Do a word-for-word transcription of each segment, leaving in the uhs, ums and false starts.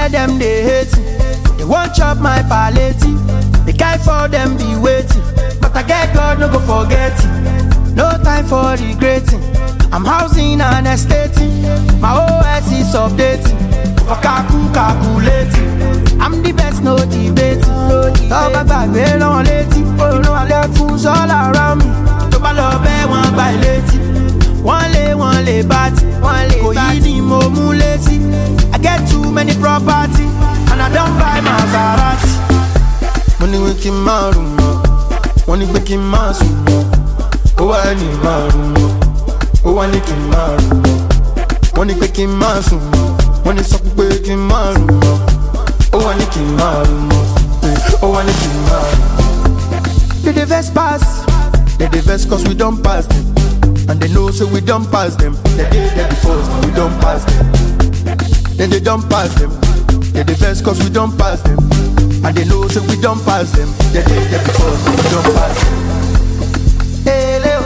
them they hate me. They won't chop my palette. The guy for them be waiting. But I get God no go forget it. No time for regretting. I'm housing and estating. My O S is updating. For calcu calculating. I'm the best, no debating. Talk about me long lady. You know I left fools all around me. To love one by lady. One lay, one lay batty. One lay batty. Mo muleti. I get too many property. And I don't buy Maserati. Money waking my room. Money waking my soul. Oh, I need my room. Oh, I need my room. Money waking my soul. Money suck waking my room. Oh, I need my room. Oh, I need my room. Did the verse pass? They the verse cause we don't pass them. And they know so we don't pass them. They did that before, we don't pass them. Then they don't pass them. They the verse cause we don't pass them. And they know so we don't pass them. They did that before, we don't pass them. Hey, Leo.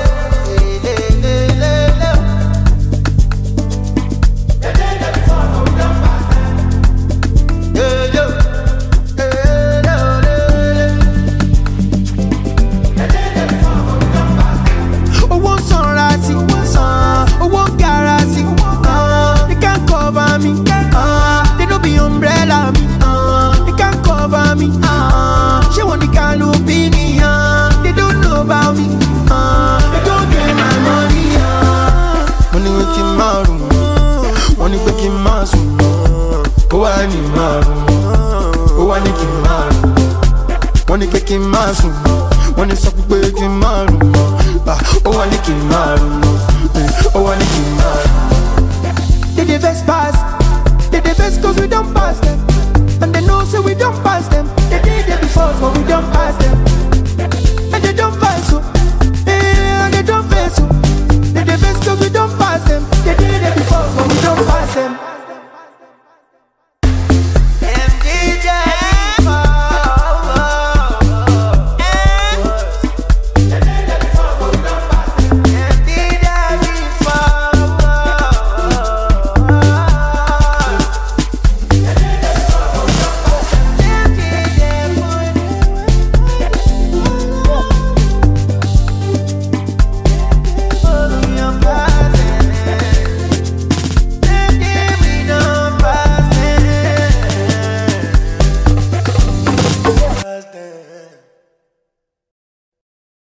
Money making my soul, money suck making my room. Oh, I need my room. Oh, I need my room.